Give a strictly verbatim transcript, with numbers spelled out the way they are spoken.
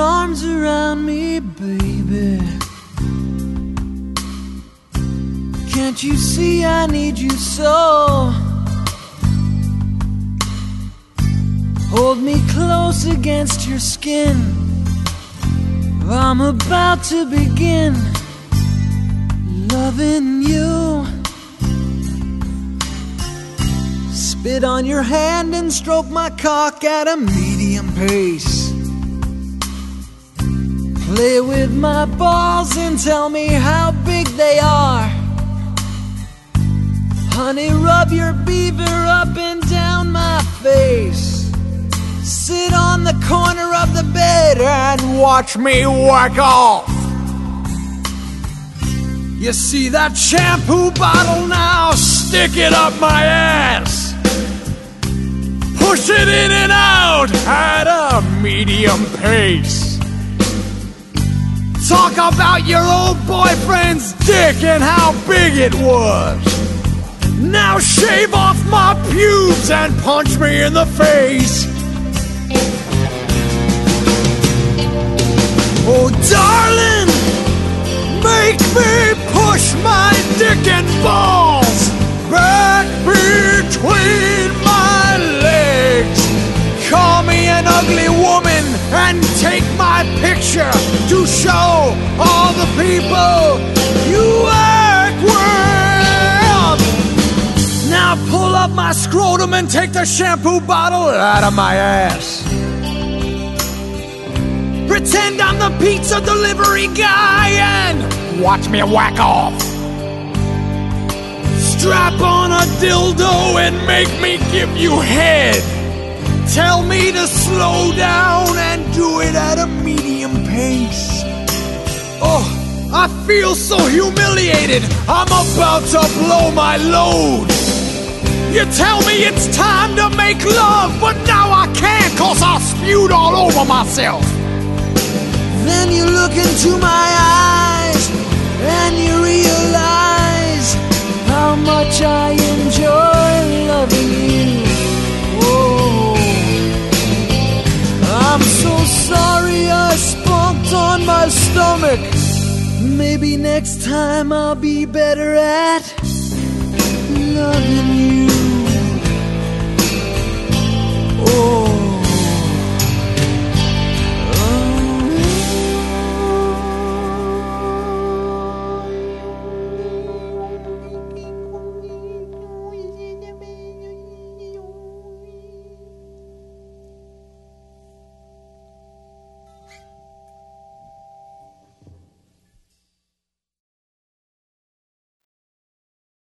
arms around me, baby. Can't you see I need you so? Hold me close against your skin. I'm about to begin loving you. Spit on your hand and stroke my cock at a medium pace. Play with my balls and tell me how big they are. Honey, rub your beaver up and down my face. Sit on the corner of the bed and watch me whack off. You see that shampoo bottle now? Stick it up my ass. Push it in and out at a medium pace. Talk about your old boyfriend's dick and how big it was. Now shave off my pubes and punch me in the face. Oh, darling, make me push my dick and balls back between my legs. Call me an ugly woman and take my picture to show all the people you work with. Now pull up my scrotum and take the shampoo bottle out of my ass. Pretend I'm the pizza delivery guy and watch me whack off. Strap on a dildo and make me give you head. Tell me to slow down and do it at a medium pace. Oh, I feel so humiliated, I'm about to blow my load. You tell me it's time to make love, but now I can't cause I spewed all over myself. Then you look into my eyes and you realize how much I enjoy loving you. Oh, I'm so sorry I spunked on my stomach. Maybe next time I'll be better at loving you. Oh.